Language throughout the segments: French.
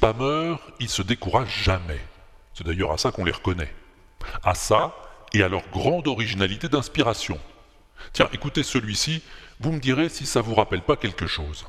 spammeurs, ils se découragent jamais. C'est d'ailleurs à ça qu'on les reconnaît. À ça et à leur grande originalité d'inspiration. Tiens, écoutez celui-ci, vous me direz si ça vous rappelle pas quelque chose.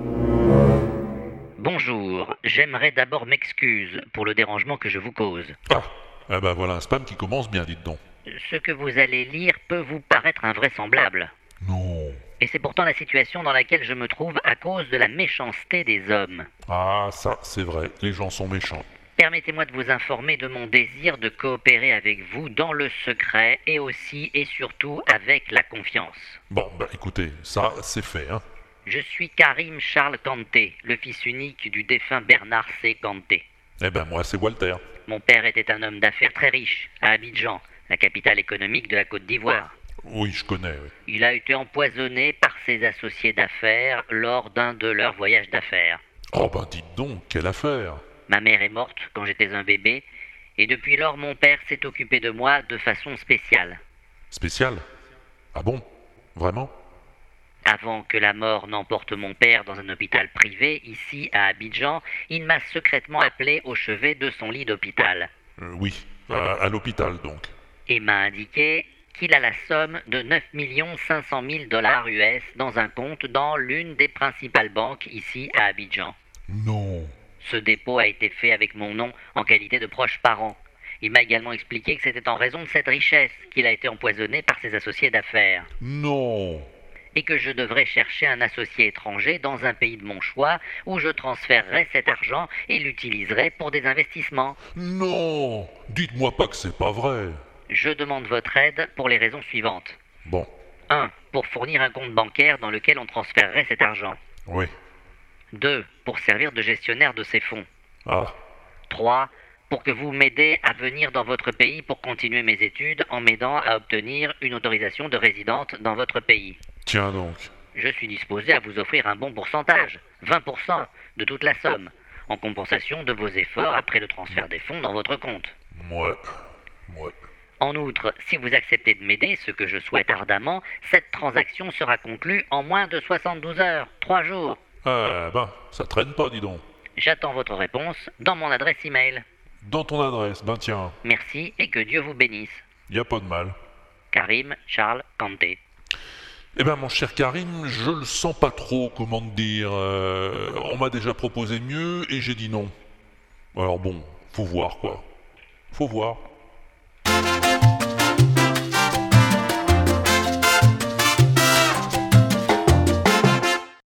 Bonjour, j'aimerais d'abord m'excuser pour le dérangement que je vous cause. Ah, eh ben voilà un spam qui commence bien, dites donc. Ce que vous allez lire peut vous paraître invraisemblable. Non. Et c'est pourtant la situation dans laquelle je me trouve à cause de la méchanceté des hommes. Ah, ça, c'est vrai, les gens sont méchants. Permettez-moi de vous informer de mon désir de coopérer avec vous dans le secret et aussi et surtout avec la confiance. Bon, bah écoutez, ça, c'est fait, hein. Je suis Karim Charles Kanté, le fils unique du défunt Bernard C. Kanté. Eh ben moi, c'est Walter. Mon père était un homme d'affaires très riche, à Abidjan, la capitale économique de la Côte d'Ivoire. Oui, je connais, oui. Il a été empoisonné par ses associés d'affaires lors d'un de leurs voyages d'affaires. Oh ben dites donc, quelle affaire. Ma mère est morte quand j'étais un bébé, et depuis lors mon père s'est occupé de moi de façon spéciale. Spécial? Ah bon? Vraiment? Avant que la mort n'emporte mon père dans un hôpital privé, ici à Abidjan, il m'a secrètement appelé au chevet de son lit d'hôpital Oui, à l'hôpital donc. et m'a indiqué qu'il a la somme de 9 500 000 dollars US dans un compte dans l'une des principales banques ici à Abidjan. Non. Ce dépôt a été fait avec mon nom en qualité de proche parent. Il m'a également expliqué que c'était en raison de cette richesse qu'il a été empoisonné par ses associés d'affaires Non. et que je devrais chercher un associé étranger dans un pays de mon choix où je transférerais cet argent et l'utiliserais pour des investissements. Non. Dites-moi pas que c'est pas vrai. Je demande votre aide pour les raisons suivantes. Bon, 1. Pour fournir un compte bancaire dans lequel on transférerait cet argent. oui. 2. Pour servir de gestionnaire de ces fonds. Ah, 3. Pour que vous m'aidez à venir dans votre pays pour continuer mes études en m'aidant à obtenir une autorisation de résidente dans votre pays. tiens donc. Je suis disposé à vous offrir un bon pourcentage, 20% de toute la somme, en compensation de vos efforts après le transfert des fonds dans votre compte. Ouais. En outre, si vous acceptez de m'aider, ce que je souhaite ardemment, cette transaction sera conclue en moins de 72 heures, 3 jours. Eh ben, ça traîne pas, dis donc. J'attends votre réponse dans mon adresse email. Dans ton adresse, ben tiens, Merci et que Dieu vous bénisse. y a pas de mal. Karim Charles Kanté. Eh ben mon cher Karim, je le sens pas trop, comment te dire. On m'a déjà proposé mieux et j'ai dit non. Alors bon, faut voir quoi. Faut voir.